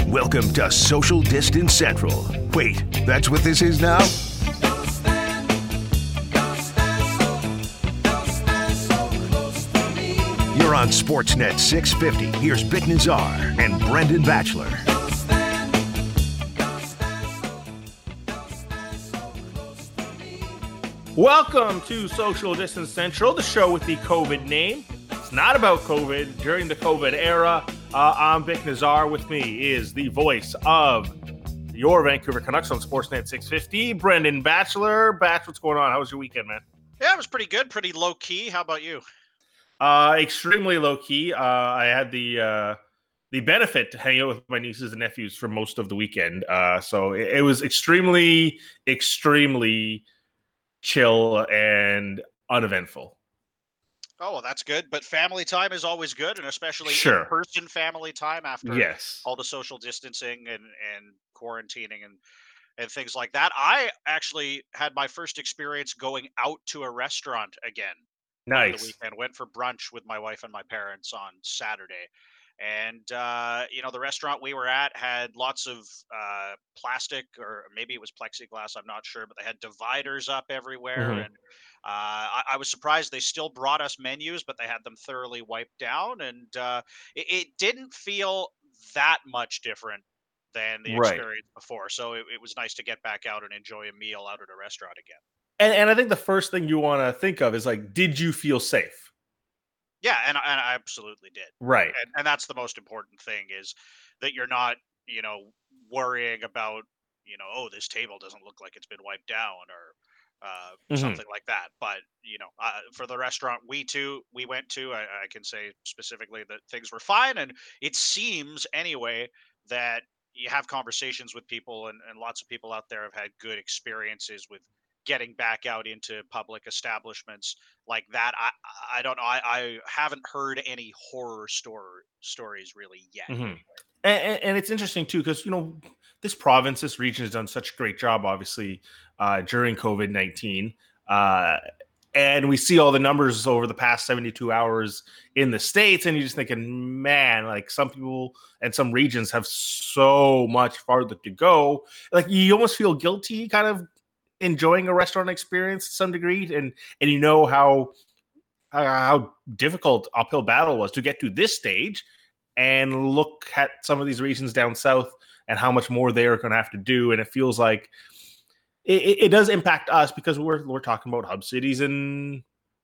Welcome to Social Distance Central. Wait, that's what this is now? You're on Sportsnet 650. Here's Vic Nazar and Brendan Batchelor. Welcome to Social Distance Central, the show with the COVID name. It's not about COVID. During the COVID era, I'm Vic Nazar. With me is the voice of your Vancouver Canucks on Sportsnet 650, Brendan Batchelor. Batch, what's going on? How was your weekend, man? Yeah, it was pretty good, pretty low-key. How about you? Extremely low-key. I had the benefit to hang out with my nieces and nephews for most of the weekend. So it was extremely chill and uneventful. Oh, well, that's good. But family time is always good, and especially in-person family time after all the social distancing and quarantining and things like that. I actually had my first experience going out to a restaurant again. Nice. Over the weekend. Went for brunch with my wife and my parents on Saturday. And, the restaurant we were at had lots of plastic, or maybe it was plexiglass, I'm not sure, but they had dividers up everywhere. Mm-hmm. And I was surprised they still brought us menus, but they had them thoroughly wiped down. And it didn't feel that much different than the experience before. So it was nice to get back out and enjoy a meal out at a restaurant again. And I think the first thing you want to think of is, like, did you feel safe? Yeah, and I absolutely did. Right. And that's the most important thing, is that you're not, worrying about, oh, this table doesn't look like it's been wiped down or something like that. But, for the restaurant we went to, I can say specifically that things were fine. And it seems anyway that you have conversations with people, and lots of people out there have had good experiences with getting back out into public establishments like that. I don't know. I haven't heard any horror stories really yet. Mm-hmm. And it's interesting too, because, this province, this region has done such a great job, obviously, during COVID-19. And we see all the numbers over the past 72 hours in the States, and you're just thinking, man, like, some people and some regions have so much farther to go. Like, you almost feel guilty kind of enjoying a restaurant experience to some degree, and how difficult uphill battle was to get to this stage, and look at some of these regions down south and how much more they are going to have to do. And it feels like it does impact us, because we're talking about hub cities in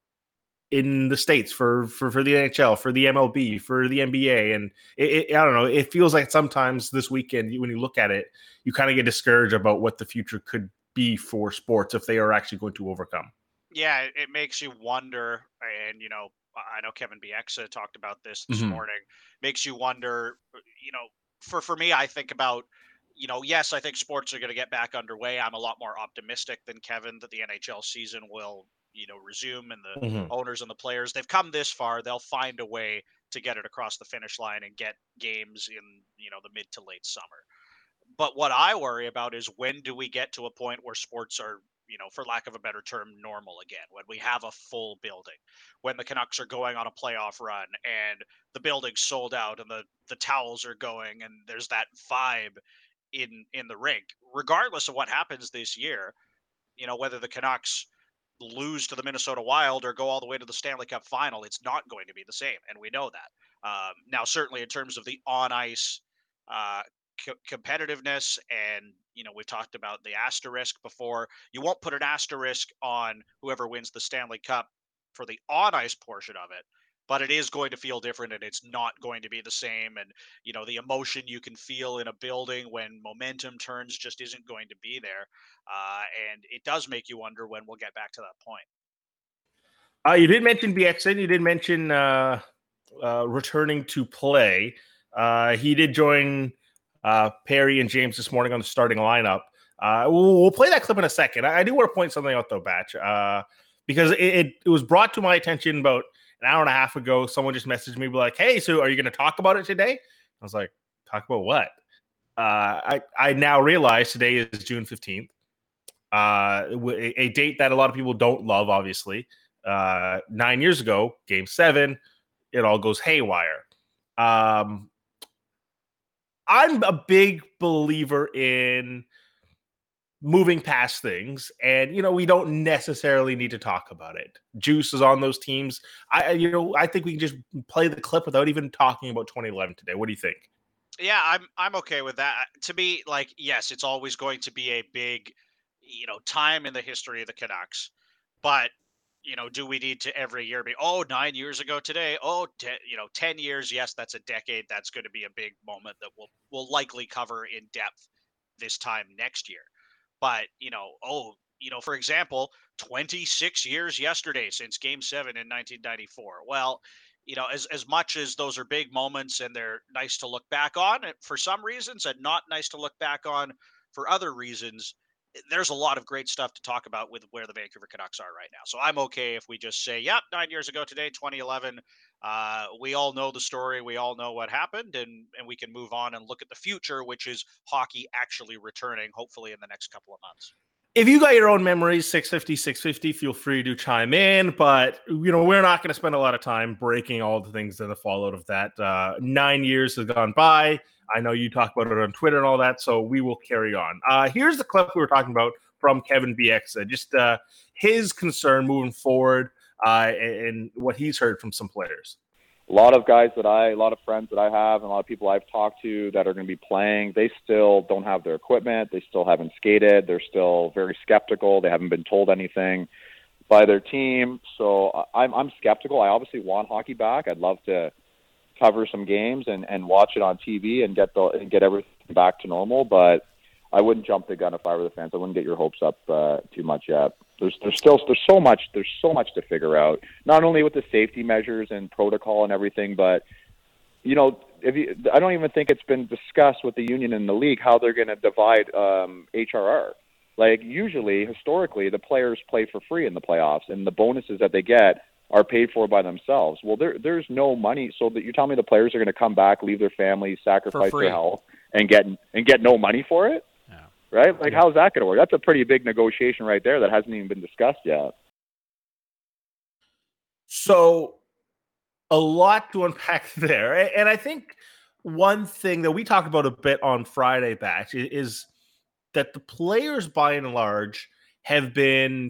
the States for the NHL, for the MLB, for the NBA. And I don't know, it feels like sometimes this weekend, when you look at it, you kind of get discouraged about what the future could be for sports if they are actually going to overcome. Yeah, it makes you wonder, and I know Kevin Bieksa talked about this morning. Makes you wonder, for me, I think about, yes, I think sports are going to get back underway. I'm a lot more optimistic than Kevin that the NHL season will, resume, and the owners and the players, they've come this far. They'll find a way to get it across the finish line and get games in, the mid to late summer. But what I worry about is, when do we get to a point where sports are, for lack of a better term, normal again, when we have a full building, when the Canucks are going on a playoff run and the building's sold out and the towels are going and there's that vibe in the rink, regardless of what happens this year, whether the Canucks lose to the Minnesota Wild or go all the way to the Stanley Cup final, it's not going to be the same. And we know that. Now, certainly in terms of the on-ice competitiveness, and we've talked about the asterisk before. You won't put an asterisk on whoever wins the Stanley Cup for the on-ice portion of it, but it is going to feel different, and it's not going to be the same. And the emotion you can feel in a building when momentum turns just isn't going to be there, and it does make you wonder when we'll get back to that point. You did mention BXN. You did mention returning to play. He did join Perry and James this morning on the starting lineup. We'll play that clip in a second. I do want to point something out, though, Batch, because it was brought to my attention about an hour and a half ago. Someone just messaged me like, "Hey, so are you going to talk about it today?" I was like, "Talk about what?" I now realize today is June 15th, a date that a lot of people don't love, obviously. 9 years ago, Game 7, it all goes haywire. I'm a big believer in moving past things, and we don't necessarily need to talk about it. Juice is on those teams. I think we can just play the clip without even talking about 2011 today. What do you think? Yeah, I'm okay with that. To me, like, yes, it's always going to be a big, time in the history of the Canucks. But, do we need to every year be, 9 years ago today? 10 years. Yes, that's a decade. That's going to be a big moment that we'll likely cover in depth this time next year. But, for example, 26 years yesterday since Game 7 in 1994. Well, as much as those are big moments and they're nice to look back on for some reasons and not nice to look back on for other reasons, there's a lot of great stuff to talk about with where the Vancouver Canucks are right now. So I'm okay if we just say, yep, 9 years ago today, 2011, we all know the story. We all know what happened, and we can move on and look at the future, which is hockey actually returning, hopefully in the next couple of months. If you got your own memories, 650, feel free to chime in. But, we're not going to spend a lot of time breaking all the things that have followed of that. 9 years has gone by. I know you talk about it on Twitter and all that, so we will carry on. Here's the clip we were talking about from Kevin Bieksa, just his concern moving forward and what he's heard from some players. A lot of friends that I have, and a lot of people I've talked to that are going to be playing, they still don't have their equipment. They still haven't skated. They're still very skeptical. They haven't been told anything by their team. So I'm skeptical. I obviously want hockey back. I'd love to cover some games and watch it on TV and get everything back to normal. But I wouldn't jump the gun if I were the fans. I wouldn't get your hopes up too much yet. There's so much to figure out. Not only with the safety measures and protocol and everything, but I don't even think it's been discussed with the union and the league how they're going to divide HRR. Like usually, historically, the players play for free in the playoffs, and the bonuses that they get are paid for by themselves. Well, there's no money, so that you tell me the players are going to come back, leave their families, sacrifice their health, and get no money for it. Right? Like, how's that going to work? That's a pretty big negotiation right there that hasn't even been discussed yet. So, a lot to unpack there. And I think one thing that we talked about a bit on Friday, Batch, is that the players, by and large, have been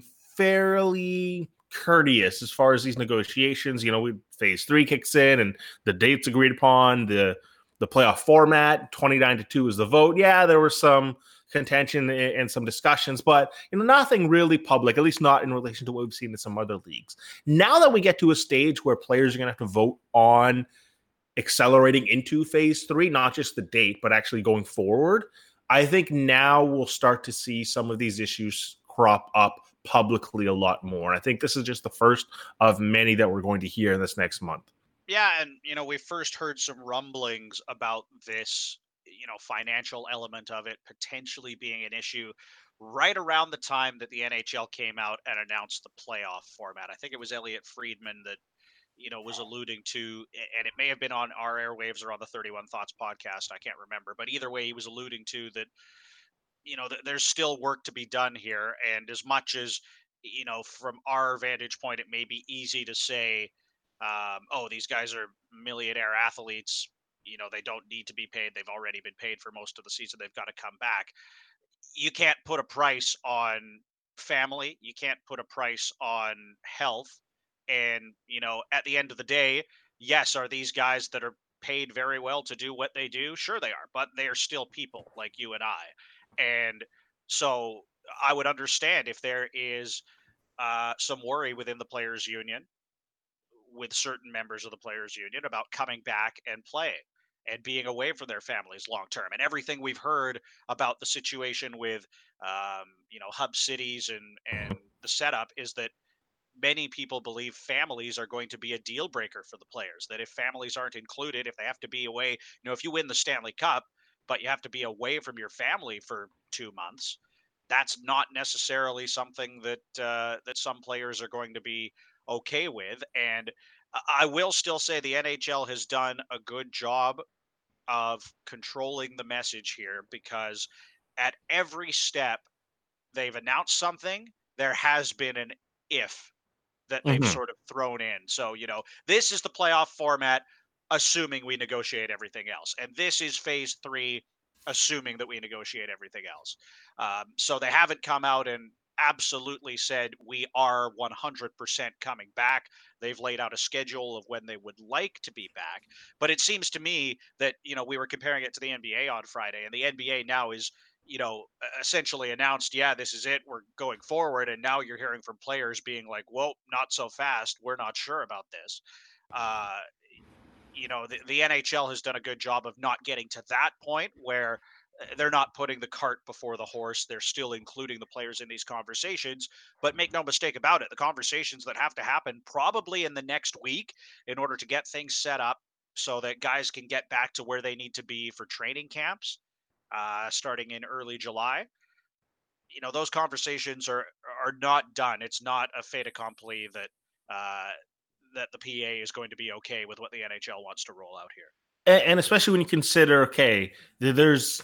fairly courteous as far as these negotiations. Phase 3 kicks in, and the dates agreed upon, the playoff format, 29-2 is the vote. Yeah, there were some contention and some discussions, but nothing really public, at least not in relation to what we've seen in some other leagues. Now that we get to a stage where players are going to have to vote on accelerating into phase 3, not just the date, but actually going forward, I think now we'll start to see some of these issues crop up publicly a lot more. I think this is just the first of many that we're going to hear in this next month. Yeah, and we first heard some rumblings about this financial element of it potentially being an issue right around the time that the NHL came out and announced the playoff format. I think it was Elliot Friedman that, was alluding to, and it may have been on our airwaves or on the 31 Thoughts podcast. I can't remember, but either way, he was alluding to that, there's still work to be done here. And as much as, from our vantage point, it may be easy to say, these guys are millionaire athletes. They don't need to be paid. They've already been paid for most of the season. They've got to come back. You can't put a price on family. You can't put a price on health. And, at the end of the day, yes, are these guys that are paid very well to do what they do? Sure they are, but they are still people like you and I. And so I would understand if there is some worry within the players' union with certain members of the players' union about coming back and playing and being away from their families long term. And everything we've heard about the situation with, hub cities and the setup is that many people believe families are going to be a deal breaker for the players, that if families aren't included, if they have to be away, if you win the Stanley Cup, but you have to be away from your family for 2 months, that's not necessarily something that that some players are going to be okay with. And I will still say the NHL has done a good job of controlling the message here, because at every step they've announced something, there has been an if that they've sort of thrown in. So, this is the playoff format. assuming we negotiate everything else. And this is phase 3, assuming that we negotiate everything else. So they haven't come out and absolutely said we are 100% coming back. They've laid out a schedule of when they would like to be back. But it seems to me that, we were comparing it to the NBA on Friday, and the NBA now is, essentially announced, yeah, this is it, we're going forward. And now you're hearing from players being like, whoa, not so fast. We're not sure about this. The NHL has done a good job of not getting to that point where they're not putting the cart before the horse. They're still including the players in these conversations, but make no mistake about it, the conversations that have to happen probably in the next week in order to get things set up so that guys can get back to where they need to be for training camps, starting in early July. Those conversations are not done. It's not a fait accompli that that the PA is going to be okay with what the NHL wants to roll out here. And especially when you consider, okay, there's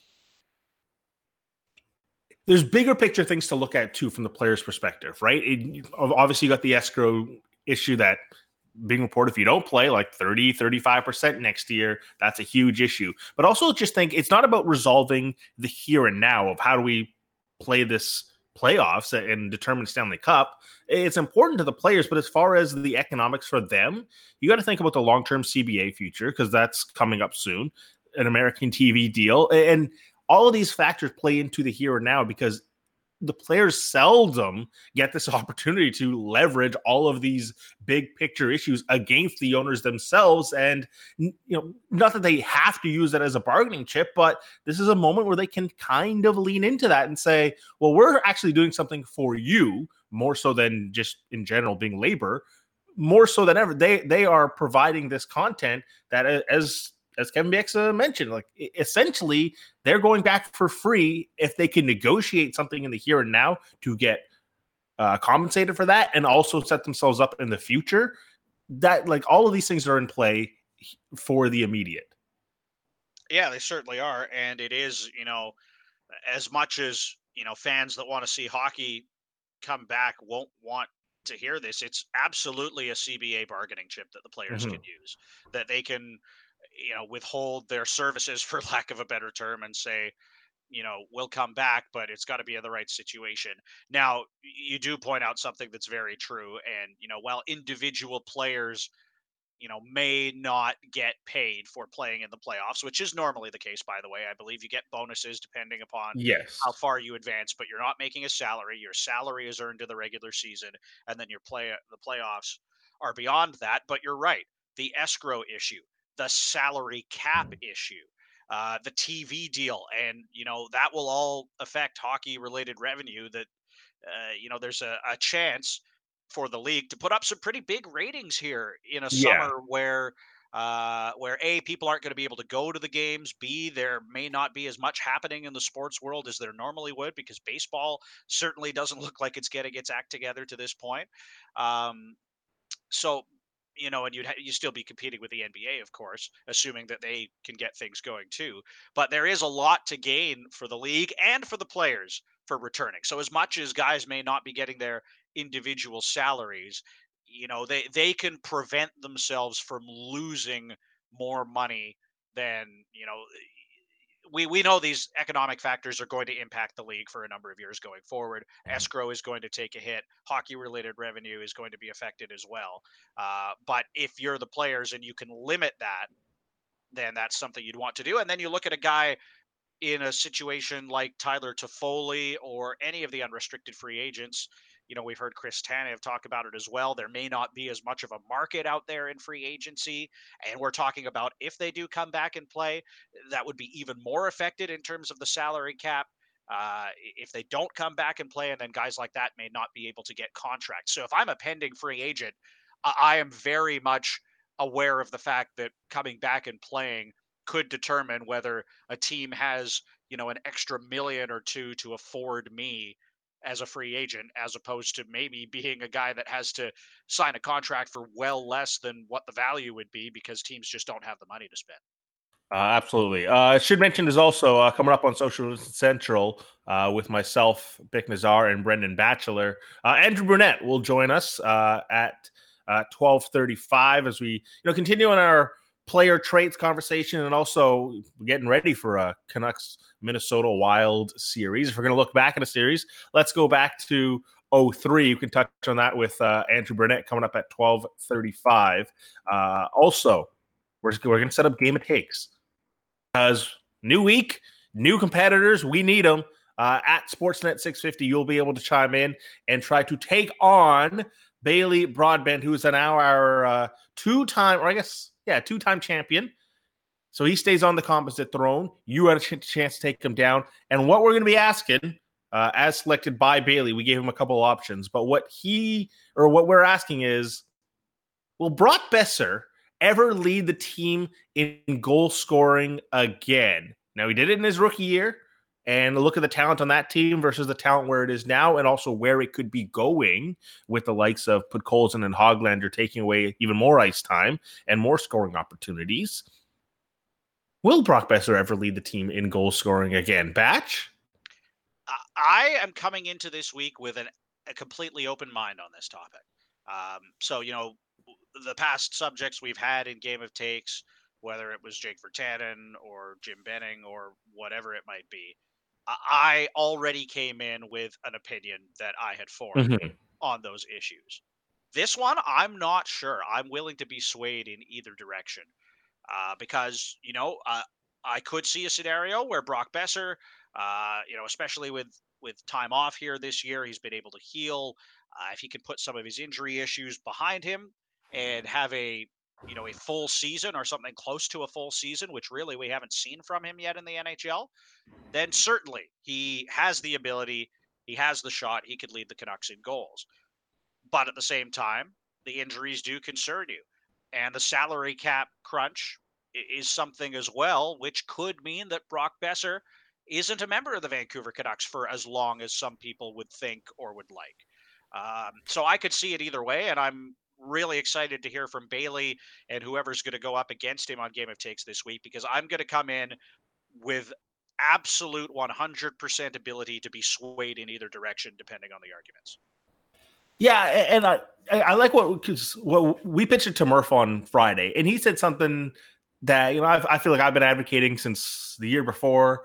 bigger picture things to look at too from the player's perspective, right? Obviously, you got the escrow issue that being reported if you don't play like 30-35% next year, that's a huge issue. But also just think it's not about resolving the here and now of how do we play this playoffs and determine Stanley Cup. It's important to the players, but as far as the economics for them, you got to think about the long-term CBA future because that's coming up soon, an American TV deal. And all of these factors play into the here and now because the players seldom get this opportunity to leverage all of these big picture issues against the owners themselves. And, not that they have to use that as a bargaining chip, but this is a moment where they can kind of lean into that and say, well, we're actually doing something for you more so than just in general being labor, more so than ever. They are providing this content that as Kevin Bieksa mentioned, like essentially they're going back for free if they can negotiate something in the here and now to get compensated for that and also set themselves up in the future. That like all of these things are in play for the immediate. Yeah, they certainly are. And it is, as much as, fans that want to see hockey come back won't want to hear this, it's absolutely a CBA bargaining chip that the players can use, that they can withhold their services, for lack of a better term, and say, we'll come back, but it's got to be in the right situation. Now, you do point out something that's very true. And, while individual players, may not get paid for playing in the playoffs, which is normally the case, by the way. I believe you get bonuses depending upon how far you advance, but you're not making a salary. Your salary is earned in the regular season, and then the playoffs are beyond that. But you're right. The escrow issue, the salary cap issue, the TV deal, and that will all affect hockey-related revenue. That there's a chance for the league to put up some pretty big ratings here in a summer where A, people aren't going to be able to go to the games. B, there may not be as much happening in the sports world as there normally would because baseball certainly doesn't look like it's getting its act together to this point. So. And you still be competing with the NBA, of course, assuming that they can get things going too. But there is a lot to gain for the league and for the players for returning. So as much as guys may not be getting their individual salaries, they can prevent themselves from losing more money than, we know these economic factors are going to impact the league for a number of years going forward. Escrow is going to take a hit. Hockey-related revenue is going to be affected as well. But if you're the players and you can limit that, then that's something you'd want to do. And then you look at a guy in a situation like Tyler Toffoli or any of the unrestricted free agents. We've heard Chris Tanev talk about it as well. There may not be as much of a market out there in free agency. And we're talking about if they do come back and play, that would be even more affected in terms of the salary cap. If they don't come back and play, and then guys like that may not be able to get contracts. So if I'm a pending free agent, I am very much aware of the fact that coming back and playing could determine whether a team has, an extra $1 million or $2 million to afford me as a free agent, as opposed to maybe being a guy that has to sign a contract for well less than what the value would be because teams just don't have the money to spend. Absolutely. I should mention there's also coming up on Social Central with myself, Bick Nazar, and Brendan Batchelor. Andrew Brunette will join us at 12:35 as we continue on our player traits conversation, and also getting ready for a Canucks Minnesota Wild series. If we're going to look back at a series, let's go back to 03. You can touch on that with Andrew Burnett coming up at 12:35. Also, we're going to set up Game of Takes because new week, new competitors, we need them. At Sportsnet 650, you'll be able to chime in and try to take on Bailey Broadbent, who is now our two-time champion. So he stays on the composite throne. You had a chance to take him down. And what we're going to be asking, as selected by Bailey, we gave him a couple of options. But what we're asking is, will Brock Boeser ever lead the team in goal scoring again? Now, he did it in his rookie year. And look at the talent on that team versus the talent where it is now, and also where it could be going with the likes of Podkolzin and Hoglander taking away even more ice time and more scoring opportunities. Will Brock Boeser ever lead the team in goal scoring again? Batch? I am coming into this week with a completely open mind on this topic. So, the past subjects we've had in Game of Takes, whether it was Jake Virtanen or Jim Benning or whatever it might be, I already came in with an opinion that I had formed on those issues. This one, I'm not sure. I'm willing to be swayed in either direction because, I could see a scenario where Brock Boeser, especially with time off here this year, he's been able to heal. If he can put some of his injury issues behind him and have a full season or something close to a full season, which really we haven't seen from him yet in the NHL, then certainly he has the ability, he has the shot, he could lead the Canucks in goals. But at the same time, the injuries do concern you. And the salary cap crunch is something as well, which could mean that Brock Boeser isn't a member of the Vancouver Canucks for as long as some people would think or would like. So I could see it either way, and I'm really excited to hear from Bailey and whoever's going to go up against him on Game of Takes this week, because I'm going to come in with absolute 100% ability to be swayed in either direction depending on the arguments. Yeah, and I like what we pitched it to Murph on Friday, and he said something that I feel like I've been advocating since the year before.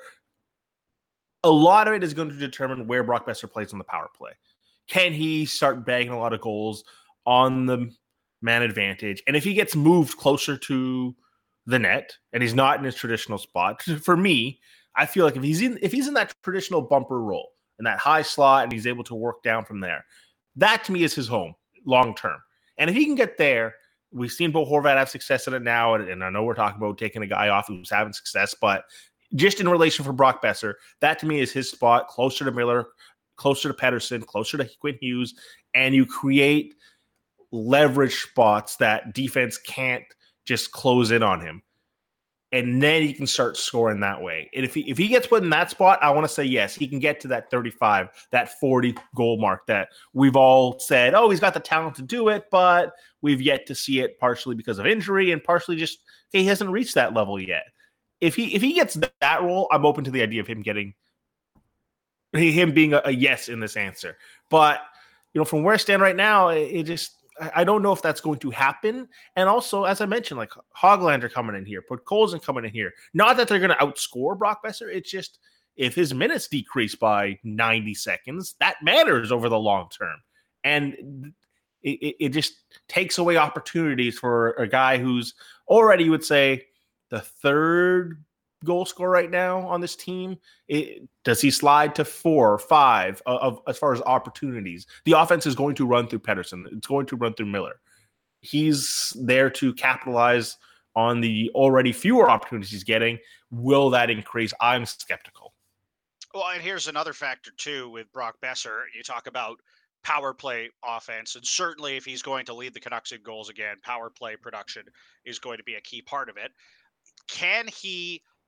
A lot of it is going to determine where Brock Boeser plays on the power play. Can he start bagging a lot of goals on the man advantage? And if he gets moved closer to the net and he's not in his traditional spot, for me, I feel like if he's in that traditional bumper role in that high slot and he's able to work down from there, that to me is his home long term. And if he can get there, we've seen Bo Horvat have success in it now, and I know we're talking about taking a guy off who's having success, but just in relation for Brock Boeser, that to me is his spot, closer to Miller, closer to Pettersson, closer to Quinn Hughes, and you create leverage spots that defense can't just close in on him. And then he can start scoring that way. And if he gets put in that spot, I want to say yes, he can get to that 35, that 40 goal mark that we've all said, oh, he's got the talent to do it, but we've yet to see it, partially because of injury and partially just he hasn't reached that level yet. If he gets that role, I'm open to the idea of him being a yes in this answer. But from where I stand right now, I don't know if that's going to happen. And also, as I mentioned, like Hoglander coming in here, Podkolzin coming in here. Not that they're going to outscore Brock Boeser. It's just if his minutes decrease by 90 seconds, that matters over the long term. And it just takes away opportunities for a guy who's already, you would say, the third goal scorer right now on this team. Does he slide to 4 or 5 of as far as opportunities? The offense is going to run through Pettersson. It's going to run through Miller. He's there to capitalize on the already fewer opportunities he's getting. Will that increase? I'm skeptical. Well, and here's another factor too with Brock Boeser. You talk about power play offense, and certainly if he's going to lead the Canucks in goals again, power play production is going to be a key part of it. Can he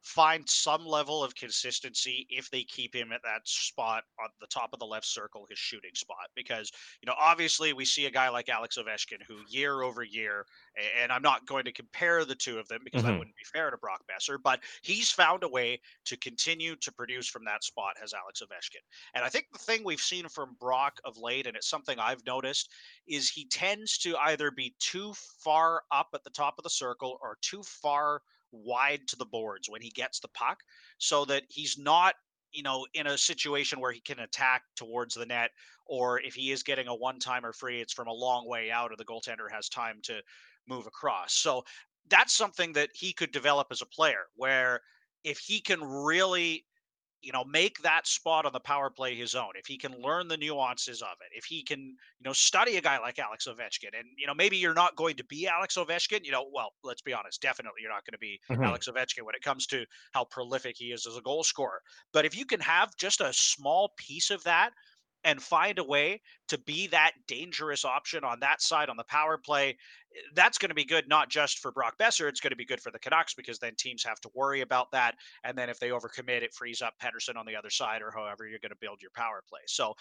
find some level of consistency if they keep him at that spot on the top of the left circle, his shooting spot. Because, obviously we see a guy like Alex Ovechkin who year over year, and I'm not going to compare the two of them because that wouldn't be fair to Brock Boeser, but he's found a way to continue to produce from that spot as Alex Ovechkin. And I think the thing we've seen from Brock of late, and it's something I've noticed, is he tends to either be too far up at the top of the circle or too far wide to the boards when he gets the puck, so that he's not, in a situation where he can attack towards the net, or if he is getting a one-timer free, it's from a long way out and the goaltender has time to move across. So that's something that he could develop as a player, where if he can really, make that spot on the power play his own, if he can learn the nuances of it, if he can, study a guy like Alex Ovechkin, and, maybe you're not going to be Alex Ovechkin, well, let's be honest, definitely you're not going to be Alex Ovechkin when it comes to how prolific he is as a goal scorer. But if you can have just a small piece of that and find a way to be that dangerous option on that side on the power play, that's going to be good, not just for Brock Boeser. It's going to be good for the Canucks, because then teams have to worry about that. And then if they overcommit, it frees up Pettersson on the other side, or however you're going to build your power play. So,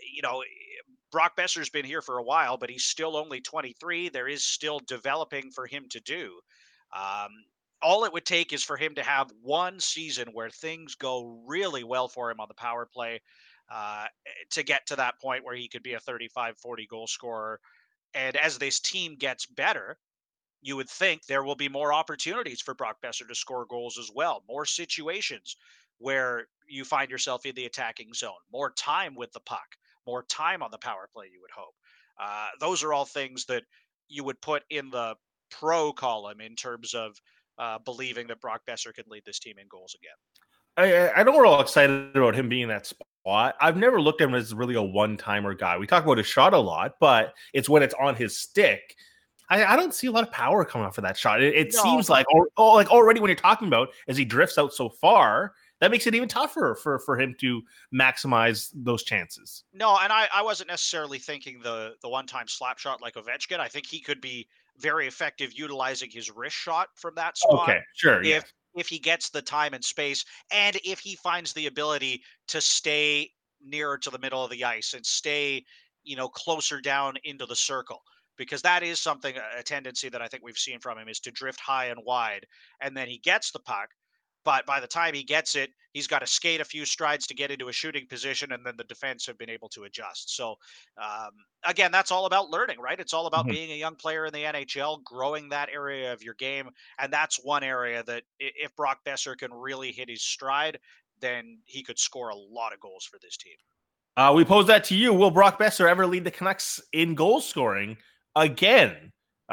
Brock Boeser's been here for a while, but he's still only 23. There is still developing for him to do. All it would take is for him to have one season where things go really well for him on the power play, to get to that point where he could be a 35, 40 goal scorer. And as this team gets better, you would think there will be more opportunities for Brock Boeser to score goals as well. More situations where you find yourself in the attacking zone, more time with the puck, more time on the power play, you would hope. Those are all things that you would put in the pro column in terms of believing that Brock Boeser can lead this team in goals again. I know we're all excited about him being in that spot. I've never looked at him as really a one-timer guy. We talk about his shot a lot, but it's when it's on his stick. I don't see a lot of power coming off of that shot. It seems like, like already when you're talking about as he drifts out so far, that makes it even tougher for him to maximize those chances. No, and I wasn't necessarily thinking the one-time slap shot like Ovechkin. I think he could be very effective utilizing his wrist shot from that spot. Okay, sure, yeah. If he gets the time and space, and if he finds the ability to stay nearer to the middle of the ice and stay, closer down into the circle, because that is something, a tendency that I think we've seen from him, is to drift high and wide, and then he gets the puck. But by the time he gets it, he's got to skate a few strides to get into a shooting position, and then the defense have been able to adjust. So, again, that's all about learning, right? It's all about being a young player in the NHL, growing that area of your game. And that's one area that if Brock Boeser can really hit his stride, then he could score a lot of goals for this team. We pose that to you. Will Brock Boeser ever lead the Canucks in goal scoring again?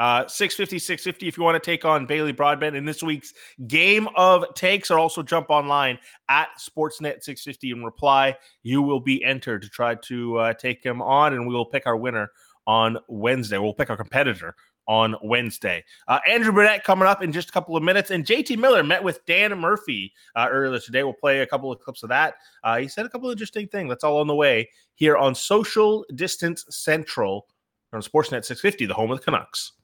650 if you want to take on Bailey Broadbent in this week's Game of Takes, or also jump online at Sportsnet 650 and reply. You will be entered to try to take him on, and we will pick our winner on Wednesday. We'll pick our competitor on Wednesday. Andrew Brunette coming up in just a couple of minutes, and JT Miller met with Dan Murphy earlier today. We'll play a couple of clips of that. He said a couple of interesting things. That's all on the way here on Social Distance Central on Sportsnet 650, the home of the Canucks.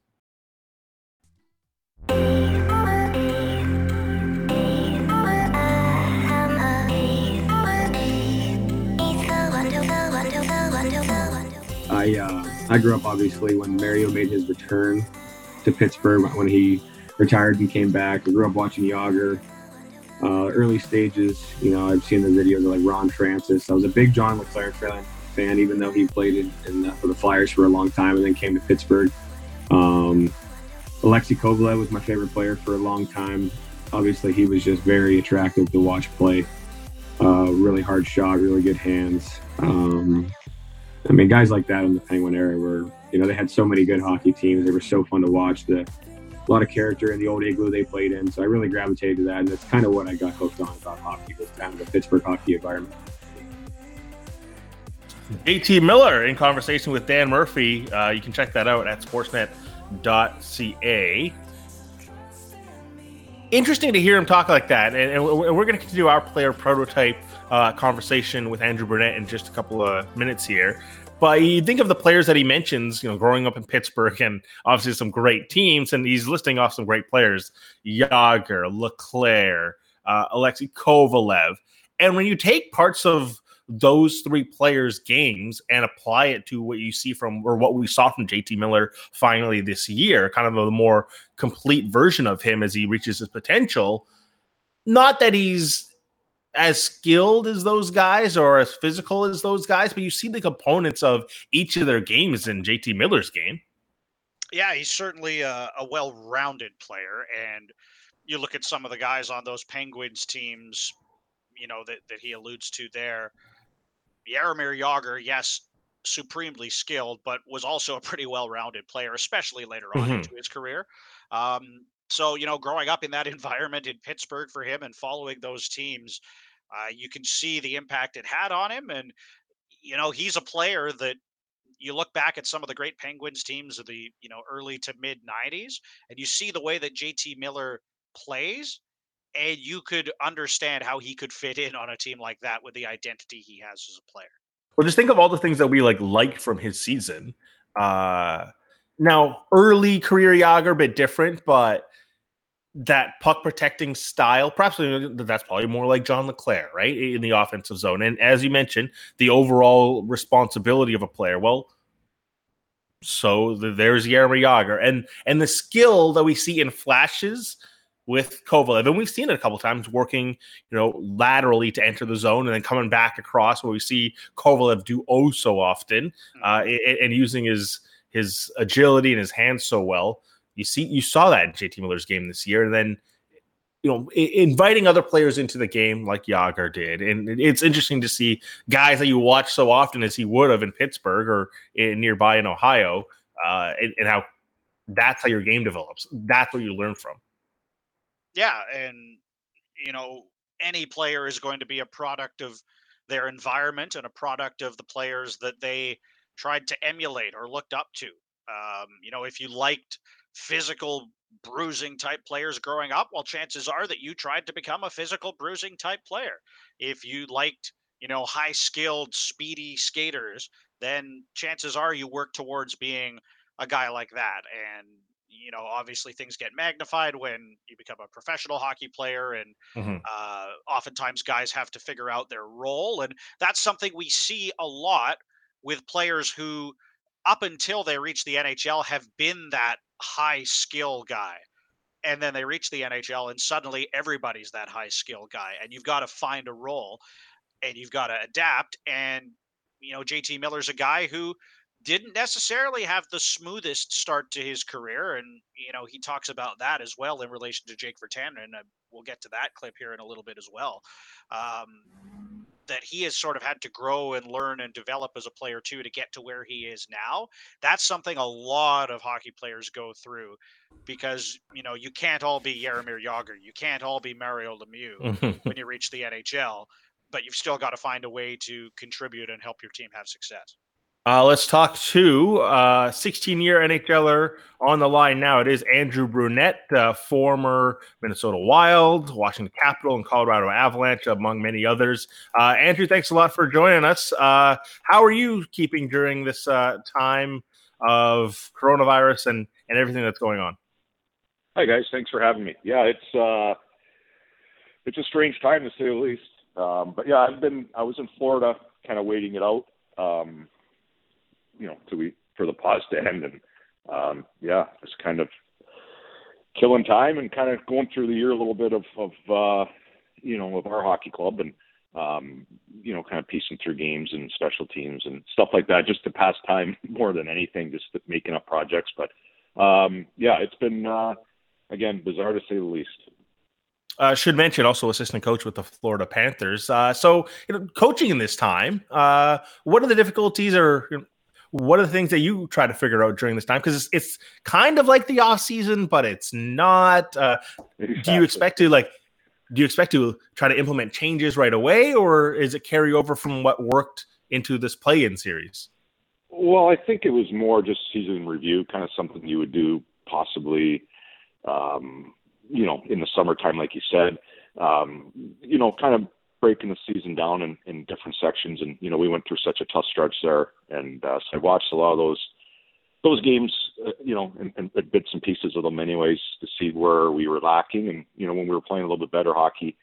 I grew up obviously when Mario made his return to Pittsburgh, when he retired and came back. I grew up watching Yager. Early stages, I've seen the videos of like Ron Francis. I was a big John LeClair fan, even though he played for the Flyers for a long time and then came to Pittsburgh. Alexei Kovalev was my favorite player for a long time. Obviously, he was just very attractive to watch play. Really hard shot, really good hands. Guys like that in the Penguin era were, they had so many good hockey teams. They were so fun to watch. A lot of character in the old igloo they played in. So I really gravitated to that. And that's kind of what I got hooked on about hockey, was kind of the Pittsburgh hockey environment. JT Miller in conversation with Dan Murphy. You can check that out at sportsnet.ca. Interesting to hear him talk like that. And we're going to continue our player prototype conversation with Andrew Brunette in just a couple of minutes here. But you think of the players that he mentions, growing up in Pittsburgh, and obviously some great teams, and he's listing off some great players: Yager, LeClair, Alexei Kovalev. And when you take parts of those three players' games and apply it to what you see from, or what we saw from JT Miller finally this year, kind of a more complete version of him as he reaches his potential, not that he's as skilled as those guys or as physical as those guys, but you see the components of each of their games in JT Miller's game. Yeah, he's certainly a well-rounded player. And you look at some of the guys on those Penguins teams, that he alludes to there. Jaromir Jagr, yes, supremely skilled, but was also a pretty well-rounded player, especially later on into his career. So, growing up in that environment in Pittsburgh for him and following those teams, you can see the impact it had on him. And, he's a player that you look back at some of the great Penguins teams of the, early to mid 90s, and you see the way that JT Miller plays, and you could understand how he could fit in on a team like that with the identity he has as a player. Well, just think of all the things that we liked from his season. Now, early career Jagr, a bit different, but that puck protecting style, perhaps that's probably more like John LeClair, right, in the offensive zone. And as you mentioned, the overall responsibility of a player. Well, so there's Jaromir Jagr, and the skill that we see in flashes with Kovalev, and we've seen it a couple times working, laterally to enter the zone and then coming back across, where we see Kovalev do so often, and using his agility and his hands so well. You saw that in JT Miller's game this year, and then inviting other players into the game like Jagr did, and it's interesting to see guys that you watch so often as he would have in Pittsburgh or nearby in Ohio, and how that's how your game develops. That's what you learn from. Yeah, and any player is going to be a product of their environment and a product of the players that they tried to emulate or looked up to. If you liked physical bruising type players growing up, well, chances are that you tried to become a physical bruising type player. If you liked, high skilled, speedy skaters, then chances are you work towards being a guy like that. And obviously things get magnified when you become a professional hockey player, and oftentimes guys have to figure out their role. And that's something we see a lot with players who, up until they reach the NHL, have been that high skill guy. And then they reach the NHL and suddenly everybody's that high skill guy. And you've got to find a role and you've got to adapt. And, JT Miller's a guy who didn't necessarily have the smoothest start to his career. And, he talks about that as well in relation to Jake Virtanen. And we'll get to that clip here in a little bit as well. That he has sort of had to grow and learn and develop as a player too, to get to where he is now. That's something a lot of hockey players go through, because, you can't all be Jaromir Jagr. You can't all be Mario Lemieux when you reach the NHL, but you've still got to find a way to contribute and help your team have success. Let's talk to 16-year NHLer on the line now. It is Andrew Brunette, former Minnesota Wild, Washington Capitol, and Colorado Avalanche, among many others. Andrew, thanks a lot for joining us. How are you keeping during this time of coronavirus and everything that's going on? Hi, guys. Thanks for having me. Yeah, it's a strange time, to say the least. But yeah, I was in Florida kind of waiting it out. For the pause to end, and just kind of killing time and kind of going through the year a little bit of our hockey club, and kind of piecing through games and special teams and stuff like that, just to pass time more than anything, just making up projects. But it's been again bizarre to say the least. Should mention also assistant coach with the Florida Panthers. So coaching in this time, what are the difficulties, or what are the things that you try to figure out during this time? Because it's kind of like the off season, but it's not. Exactly. Do you expect to try to implement changes right away, or is it carry over from what worked into this play-in series? Well, I think it was more just season review, kind of something you would do possibly, in the summertime, like you said, kind of breaking the season down in different sections. And, we went through such a tough stretch there. And so I watched a lot of those games, and bits and pieces of them anyways, to see where we were lacking. And, when we were playing a little bit better hockey,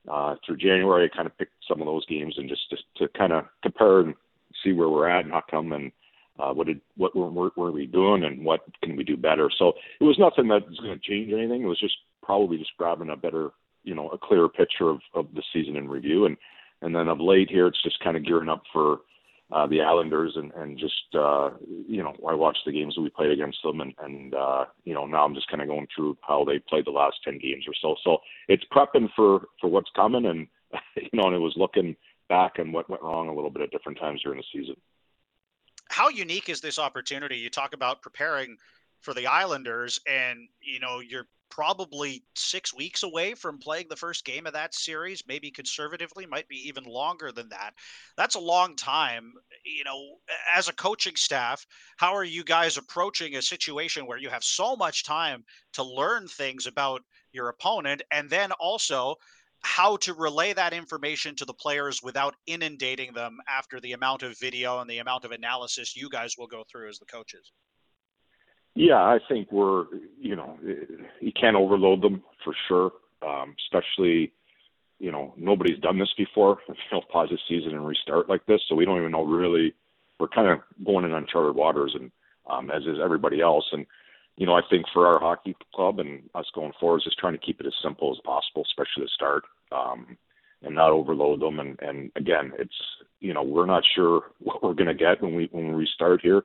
through January, I kind of picked some of those games and just to kind of compare and see where we're at and how come and what were we doing and what can we do better. So it was nothing that was going to change anything. It was just probably just grabbing a better, a clearer picture of the season in review. And then of late here, it's just kind of gearing up for the Islanders and just, I watched the games that we played against them and now I'm just kind of going through how they played the last 10 games or so. So it's prepping for what's coming and, and it was looking back and what went wrong a little bit at different times during the season. How unique is this opportunity? You talk about preparing for the Islanders and, you're probably 6 weeks away from playing the first game of that series, maybe conservatively, might be even longer than that. That's a long time. As a coaching staff, how are you guys approaching a situation where you have so much time to learn things about your opponent and then also how to relay that information to the players without inundating them after the amount of video and the amount of analysis you guys will go through as the coaches? Yeah, I think you can't overload them for sure, especially, nobody's done this before, pause the season and restart like this. So we don't even know really, we're kind of going in uncharted waters and as is everybody else. And, I think for our hockey club and us going forward is just trying to keep it as simple as possible, especially to start, and not overload them. And again, it's, we're not sure what we're going to get when we restart here.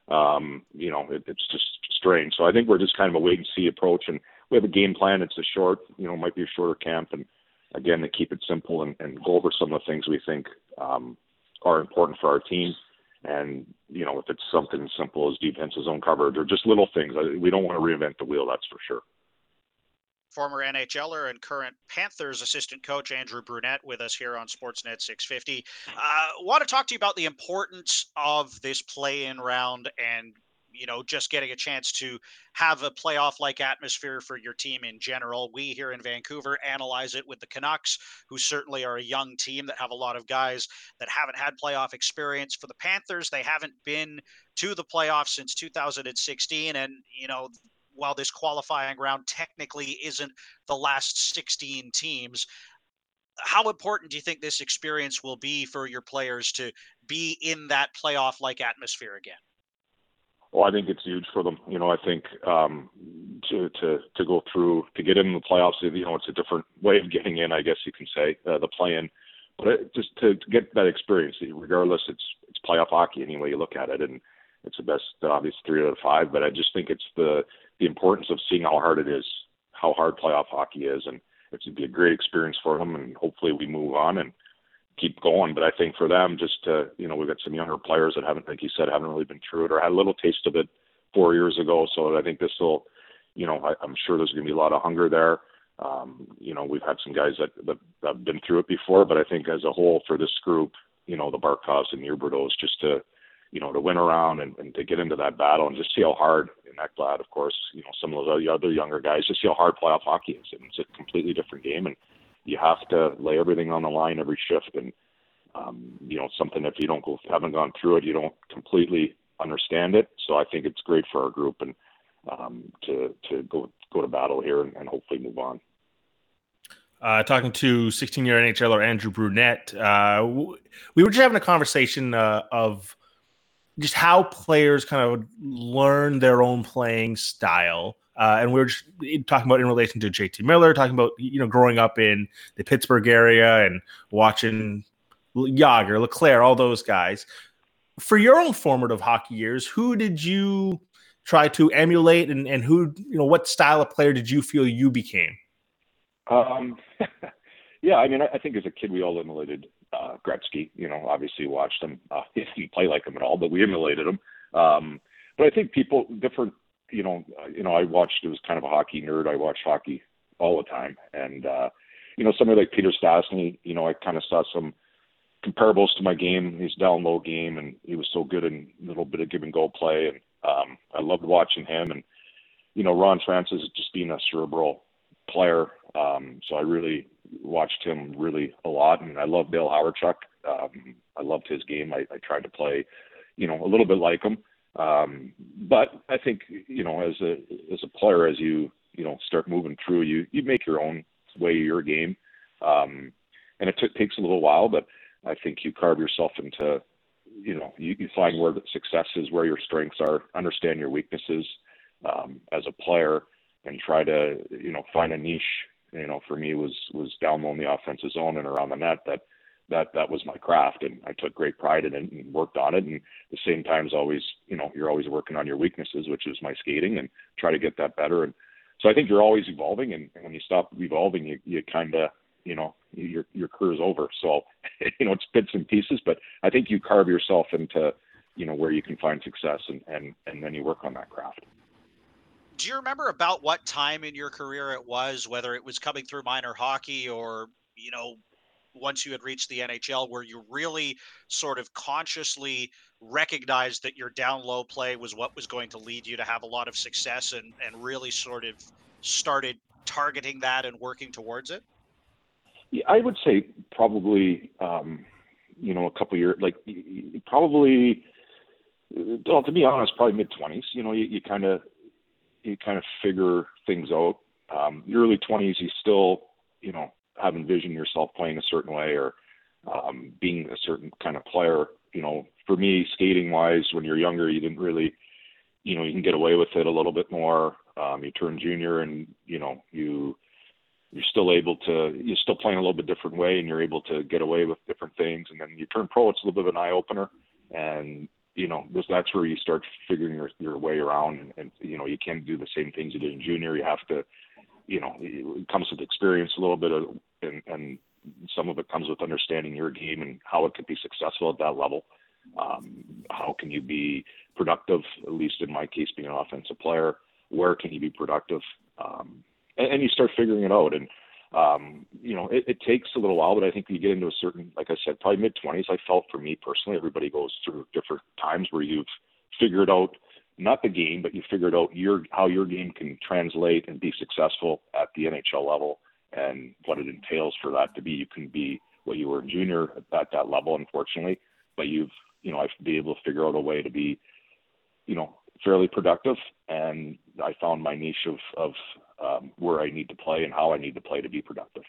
It's just strange. So I think we're just kind of a wait and see approach, and we have a game plan. It's might be a shorter camp, and again, to keep it simple and go over some of the things we think are important for our team. And, if it's something simple as defensive zone coverage or just little things, we don't want to reinvent the wheel, that's for sure. Former NHLer and current Panthers assistant coach Andrew Brunette with us here on Sportsnet 650. Want to talk to you about the importance of this play-in round and, just getting a chance to have a playoff-like atmosphere for your team in general. We here in Vancouver analyze it with the Canucks, who certainly are a young team that have a lot of guys that haven't had playoff experience. For the Panthers, they haven't been to the playoffs since 2016. And, while this qualifying round technically isn't the last 16 teams, how important do you think this experience will be for your players to be in that playoff-like atmosphere again? Well, I think it's huge for them. I think to go through, to get into the playoffs, it's a different way of getting in, I guess you can say, the play-in. But just to get that experience, regardless, it's playoff hockey any way you look at it, and it's the best, obvious 3 out of 5. But I just think it's the importance of seeing how hard it is, how hard playoff hockey is, and it's to be a great experience for them. And hopefully we move on and keep going. But I think for them, just to, we've got some younger players that haven't, like you said, haven't really been through it or had a little taste of it 4 years ago. So I think this will, I'm sure there's going to be a lot of hunger there. We've had some guys that have been through it before, but I think as a whole for this group, the Barkovs and Huberdeaus, just to win around and to get into that battle and just see how hard, and Ekblad, of course, some of those other younger guys, just see how hard playoff hockey is. And it's a completely different game, and you have to lay everything on the line every shift. And, something if you haven't gone through it, you don't completely understand it. So I think it's great for our group and to go to battle here and hopefully move on. Talking to 16-year NHLer Andrew Brunette, we were just having a conversation of just how players kind of learn their own playing style. And we were just talking about in relation to JT Miller, talking about, growing up in the Pittsburgh area and watching Yager, Leclaire, all those guys. For your own formative hockey years, who did you try to emulate and who, what style of player did you feel you became? Yeah, I think as a kid, we all emulated Gretzky. Obviously watched him. He didn't play like him at all, but we emulated him. But I think people different. I watched. It was kind of a hockey nerd. I watched hockey all the time, and somebody like Peter Stastny. I kind of saw some comparables to my game. His down low game, and he was so good in a little bit of give and go play, and I loved watching him. And Ron Francis just being a cerebral player. So I really watched him really a lot, and I loved Dale Hawerchuk. I loved his game. I tried to play, a little bit like him. But I think, as a player, as you start moving through, you make your own way of your game. and it takes a little while, but I think you carve yourself into, you find where the success is, where your strengths are, understand your weaknesses as a player, and try to, find a niche. For me was down low in the offensive zone and around the net. That was my craft, and I took great pride in it and worked on it. And at the same time, always, you're always working on your weaknesses, which is my skating, and try to get that better. And so I think you're always evolving, and when you stop evolving, you kind of, your career is over. So, it's bits and pieces, but I think you carve yourself into, where you can find success, and then you work on that craft. Do you remember about what time in your career it was, whether it was coming through minor hockey or, once you had reached the NHL, where you really sort of consciously recognized that your down low play was what was going to lead you to have a lot of success, and really sort of started targeting that and working towards it? Yeah, I would say probably, a couple years, like probably, well, to be honest, probably mid-20s. You kind of figure things out. Your early 20s, you still, have envisioned yourself playing a certain way, or being a certain kind of player. For me, skating wise, when you're younger, you didn't really, you can get away with it a little bit more. You turn junior, and you're still playing a little bit different way, and you're able to get away with different things. And then you turn pro, it's a little bit of an eye opener, and that's where you start figuring your way around, and you can't do the same things you did in junior. You have to, it comes with experience a little bit of, and some of it comes with understanding your game and how it could be successful at that level. How can you be productive, at least in my case, being an offensive player? Where can you be productive? And you start figuring it out. And, it takes a little while, but I think you get into a certain, like I said, probably mid-20s. I felt, for me personally, everybody goes through different times where you've figured out, not the game, but you figured out how your game can translate and be successful at the NHL level, and what it entails for that to be. You can be what you were in junior at that level, unfortunately, but I've been able to figure out a way to be, fairly productive. And I found my niche of where I need to play and how I need to play to be productive.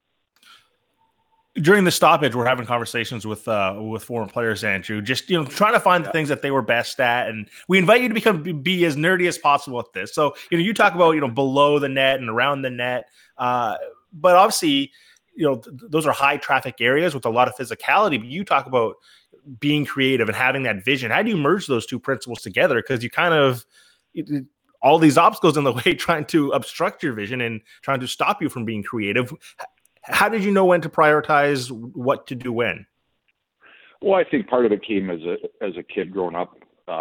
During the stoppage, we're having conversations with foreign players, Andrew, just, trying to find the things that they were best at. And we invite you to be as nerdy as possible at this. So, you talk about, below the net and around the net. But obviously, those are high traffic areas with a lot of physicality, but you talk about being creative and having that vision. How do you merge those two principles together? Because you kind of, all these obstacles in the way trying to obstruct your vision and trying to stop you from being creative. How did you know when to prioritize what to do when? Well, I think part of it came as a kid growing up.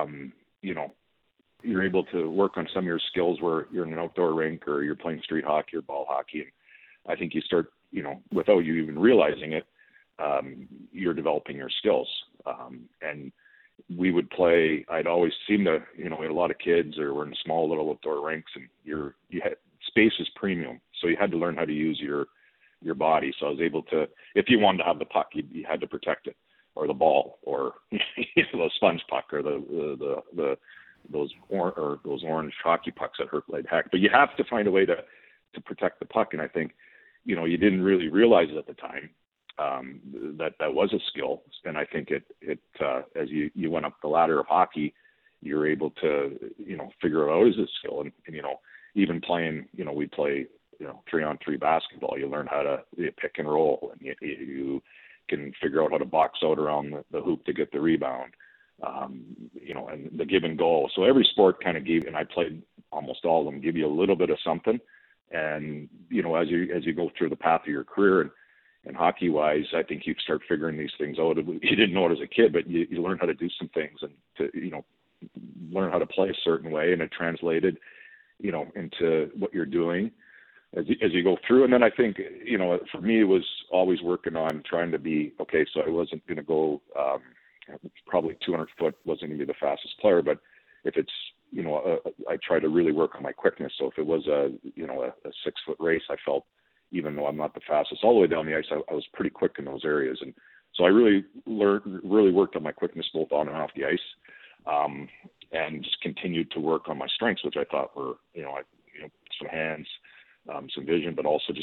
You're able to work on some of your skills where you're in an outdoor rink, or you're playing street hockey or ball hockey. And I think you start, without you even realizing it, you're developing your skills. And we would play, I'd always seem to, we had a lot of kids, or we're in small little outdoor rinks, and space is premium. So you had to learn how to use your body. So I was able to, if you wanted to have the puck, you had to protect it, or the ball, or the sponge puck, or those orange hockey pucks that hurt like heck. But you have to find a way to protect the puck. And I think, you didn't really realize it at the time, that was a skill. And I think it as you went up the ladder of hockey, you're able to, figure it out as a skill. And even playing, we play, 3-on-3 basketball, you learn how to pick and roll, and you can figure out how to box out around the hoop to get the rebound, and the give and go. So every sport kind of and I played almost all of them, give you a little bit of something. And, as you go through the path of your career, and hockey wise, I think you start figuring these things out. You didn't know it as a kid, but you learn how to do some things, and to, learn how to play a certain way, and it translated, into what you're doing as you go through. And then I think, for me, it was always working on trying to be, okay, so I wasn't going to go, probably 200 foot wasn't going to be the fastest player, but if it's, I try to really work on my quickness. So if it was a 6-foot race, I felt, even though I'm not the fastest all the way down the ice, I was pretty quick in those areas. And so I really worked on my quickness both on and off the ice, and just continued to work on my strengths, which I thought were, some hands, some vision, but also just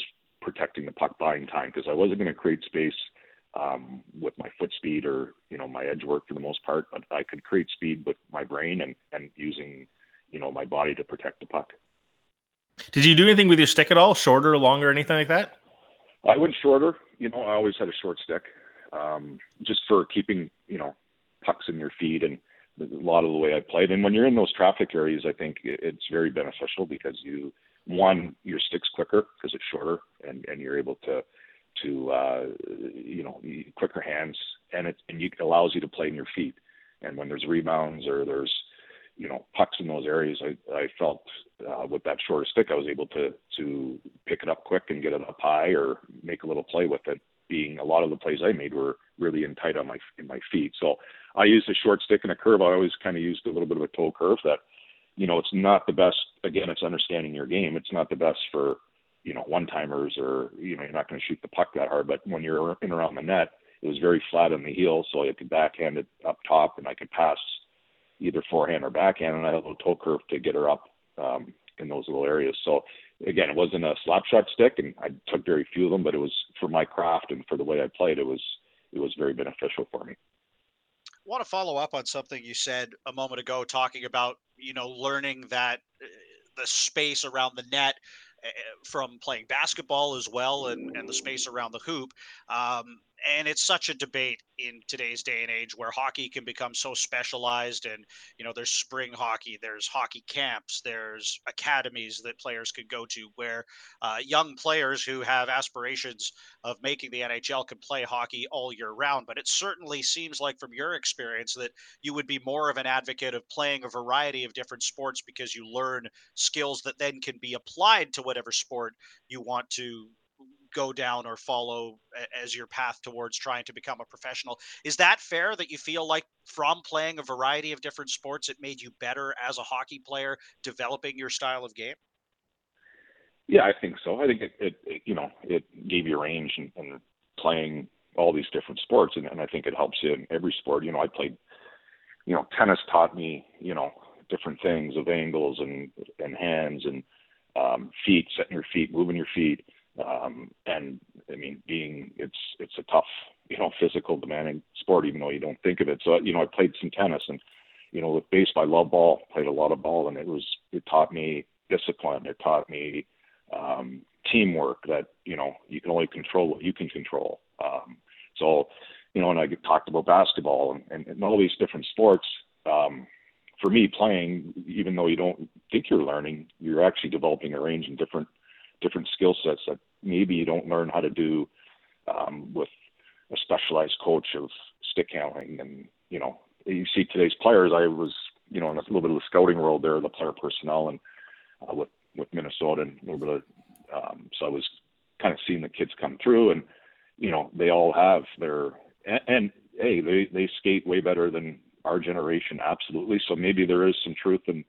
protecting the puck buying time, because I wasn't going to create space with my foot speed or, my edge work for the most part, but I could create speed with my brain and using, my body to protect the puck. Did you do anything with your stick at all? Shorter, longer, anything like that? I went shorter. I always had a short stick, just for keeping, pucks in your feet and a lot of the way I played. And when you're in those traffic areas, I think it's very beneficial because your stick's quicker because it's shorter and you're able to quicker hands, and it allows you to play in your feet. And when there's rebounds or there's, pucks in those areas, I felt with that shorter stick, I was able to pick it up quick and get it up high or make a little play with it, being a lot of the plays I made were really in tight in my feet. So I used a short stick and a curve. I always kind of used a little bit of a toe curve that, it's not the best. Again, it's understanding your game. It's not the best for, one-timers or, you're not going to shoot the puck that hard. But when you're in around the net, it was very flat on the heel, so I could backhand it up top and I could pass either forehand or backhand, and I had a little toe curve to get her up in those little areas. So again, it wasn't a slap shot stick, and I took very few of them, but it was for my craft and for the way I played, it was very beneficial for me. I want to follow up on something you said a moment ago, talking about, learning that the space around the net from playing basketball as well, and the space around the hoop. And it's such a debate in today's day and age where hockey can become so specialized, and, there's spring hockey, there's hockey camps, there's academies that players could go to where young players who have aspirations of making the NHL can play hockey all year round. But it certainly seems like from your experience that you would be more of an advocate of playing a variety of different sports because you learn skills that then can be applied to whatever sport you want to go down or follow as your path towards trying to become a professional. Is that fair, that you feel like from playing a variety of different sports, it made you better as a hockey player, developing your style of game? Yeah, I think so. I think it gave you range and playing all these different sports. And I think it helps you in every sport. I played, tennis taught me, different things of angles and hands and feet, setting your feet, moving your feet. And I mean, it's a tough, physical demanding sport, even though you don't think of it. So, I played some tennis, and, with baseball, I love ball, played a lot of ball, and it taught me discipline. It taught me, teamwork, that, you can only control what you can control. So, and I talked about basketball and all these different sports. For me, playing, even though you don't think you're learning, you're actually developing a range in different skill sets that maybe you don't learn how to do with a specialized coach of stick handling. And, you see today's players. I was, in a little bit of the scouting world there, the player personnel, and with Minnesota, and a little bit of, so I was kind of seeing the kids come through, and, they all have and hey, they skate way better than our generation. Absolutely. So maybe there is some truth in,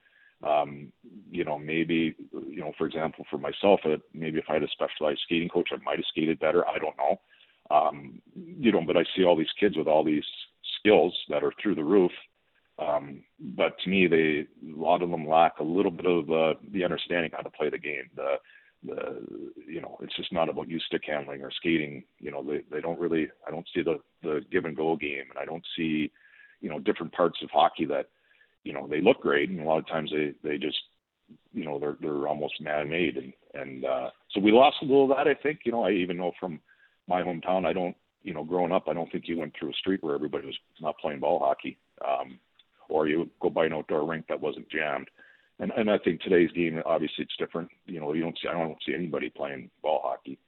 maybe, for example, for myself, maybe if I had a specialized skating coach, I might have skated better. I don't know. But I see all these kids with all these skills that are through the roof. But to me, a lot of them lack a little bit of the understanding how to play the game. It's just not about you stick handling or skating. They don't really, I don't see the give and go game, and I don't see, different parts of hockey that, they look great, and a lot of times they just, they're almost man-made, and so we lost a little of that. I think, I even know from my hometown, I don't, growing up, I don't think you went through a street where everybody was not playing ball hockey, or you go by an outdoor rink that wasn't jammed. And I think today's game, obviously, it's different. I don't see anybody playing ball hockey,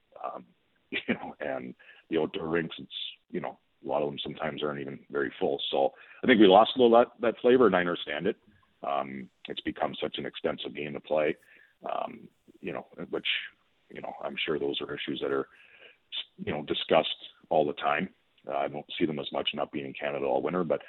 and the outdoor rinks, it's, a lot of them sometimes aren't even very full. So I think we lost a little of that flavor, and I understand it. It's become such an extensive game to play, which, I'm sure those are issues that are, discussed all the time. I don't see them as much, not being in Canada all winter, but,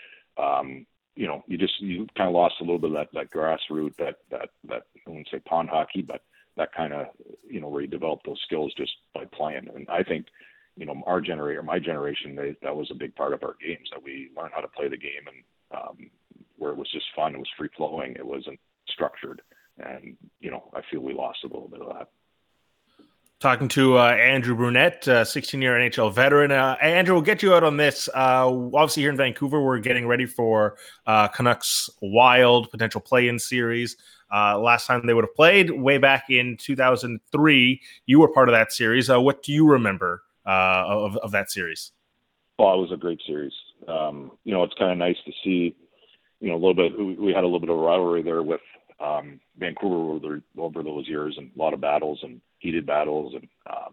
you kind of lost a little bit of that grassroots, that I wouldn't say pond hockey, but that kind of, where you develop those skills just by playing. And I think, my generation, that was a big part of our games, that we learned how to play the game, and where it was just fun, it was free flowing, it wasn't structured. And, I feel we lost a little bit of that. Talking to Andrew Brunette, 16-year NHL veteran. Andrew, we'll get you out on this. Obviously, here in Vancouver, we're getting ready for Canucks Wild potential play-in series. Last time they would have played, way back in 2003, you were part of that series. What do you remember of that series? Well, it was a great series. It's kind of nice to see, a little bit. We had a little bit of a rivalry there with Vancouver over those years, and a lot of battles and heated battles, and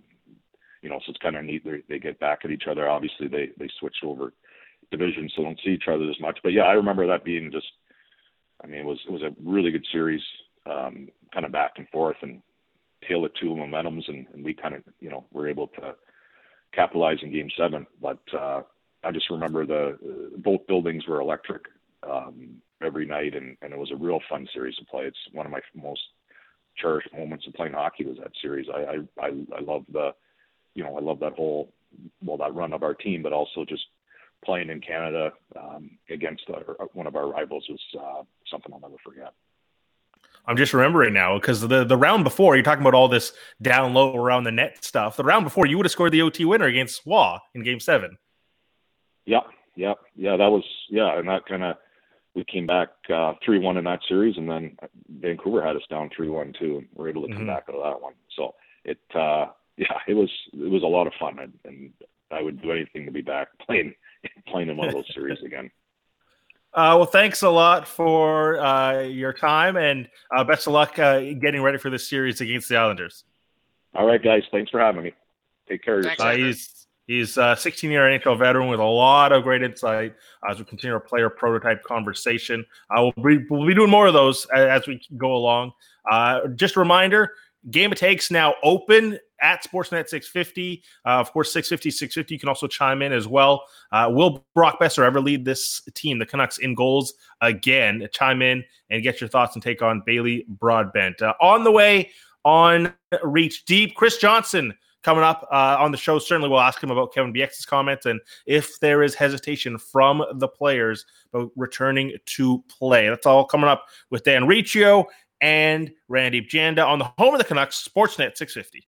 so it's kind of neat. They get back at each other. Obviously, they switched over divisions, so don't see each other as much. But yeah, I remember that being just. It was a really good series, kind of back and forth and tale of two momentums, and we kind of were able to capitalize in Game 7. But I just remember both buildings were electric every night, and it was a real fun series to play. It's one of my most cherished moments of playing hockey was that series. I love I love that whole that run of our team, but also just playing in Canada against one of our rivals was something I'll never forget. I'm just remembering now because the round before, you're talking about all this down low around the net stuff. The round before, you would have scored the OT winner against SWA in Game 7. Yeah. That was, and that kind of, we came back 3-1 in that series, and then Vancouver had us down 3-1 too, and we're able to come back out of that one. So it was a lot of fun, and I would do anything to be back playing in one of those series again. Well, thanks a lot for your time, and best of luck getting ready for this series against the Islanders. All right, guys. Thanks for having me. Take care of yourself. He's a 16-year NHL veteran with a lot of great insight as we continue our player prototype conversation. We'll be doing more of those as we go along. Just a reminder, Game of Takes now open at Sportsnet 650. Of course, 650. You can also chime in as well. Will Brock Boeser ever lead this team, the Canucks, in goals again? Chime in and get your thoughts and take on Bailey Broadbent. On the way on Reach Deep, Chris Johnson coming up on the show. Certainly we'll ask him about Kevin Bieksa's comments and if there is hesitation from the players about returning to play. That's all coming up with Dan Riccio and Randy Janda on the home of the Canucks, Sportsnet 650.